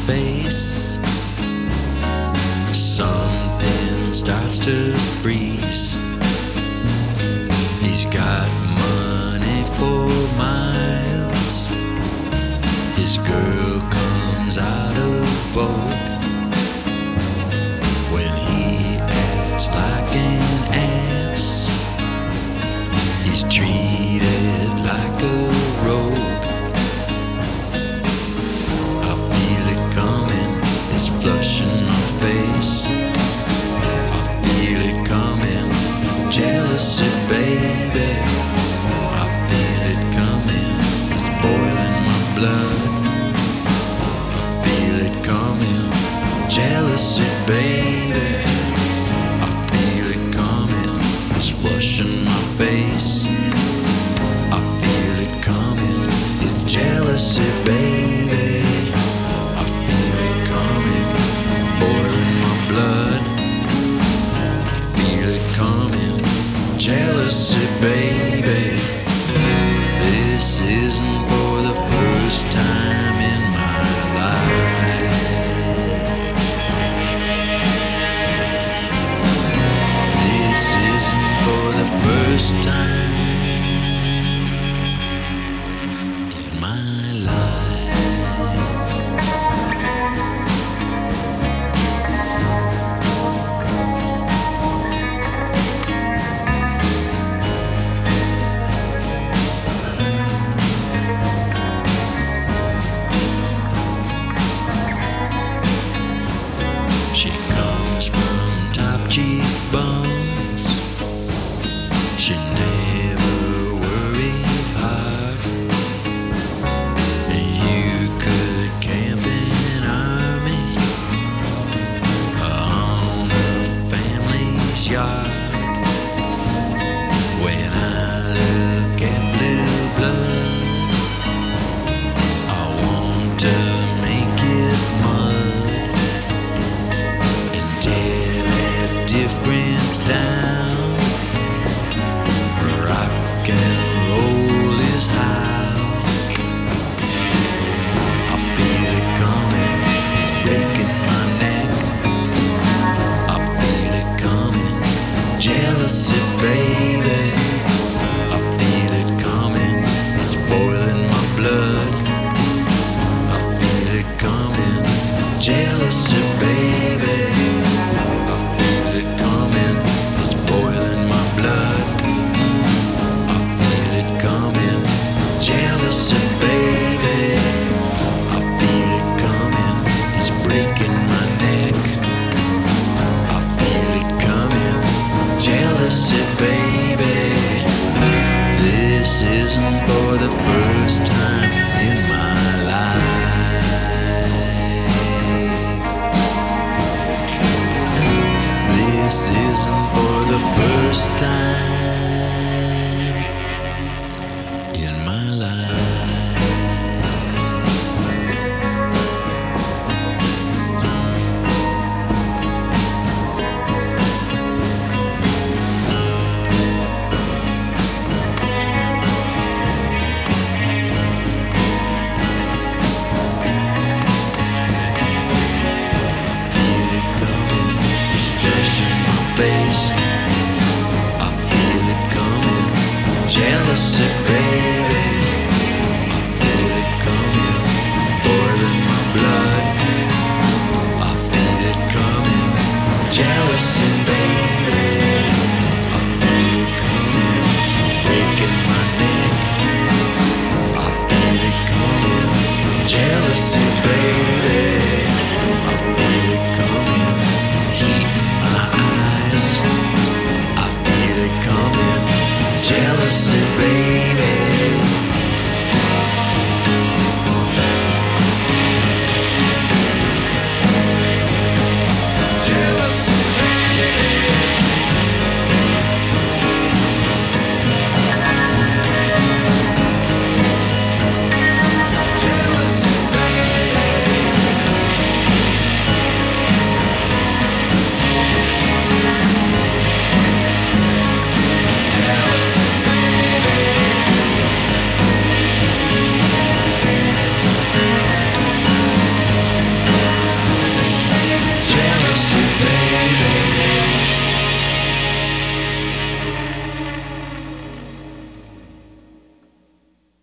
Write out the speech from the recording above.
face. Something starts to freeze. He's got money for miles. His girl comes out of vogue when he acts like an ass. He's treated like a rogue. I feel it coming, it's flushing my face. I feel it coming, jealousy, baby. I feel it coming, it's boiling my blood. I feel it coming, jealousy, baby. I feel it coming, it's flushing my face. I feel it coming, it's jealousy, baby. I feel it coming, boiling my blood. I feel it coming, jealousy, baby. This isn't for the first time in my life. This isn't for the first time in my life. She comes from top cheekbones. She never worried hard. You could camp an army on a family's yard. When I look at blue blood, I want to make it mud and tear that difference down. Rock and roll is how I feel it coming, it's breaking my neck. I feel it coming, jealousy, baby. I feel it coming, it's boiling my blood. I feel it coming, jealousy, baby. I feel it coming, it's boiling my blood. I feel it coming, jealousy, baby. I feel it coming, it's breaking my neck. I feel it coming, jealousy, baby. This isn't for the first time in my life. This isn't for the first time in my life. I feel it coming, it's flushing my face. I feel it coming, jealousy, baby. I feel it coming, boiling my blood. I feel it coming, jealousy, baby. I feel it coming, breaking my neck. I feel it coming, jealousy, baby. I feel it coming, heat in my eyes. I feel it coming, jealousy, baby.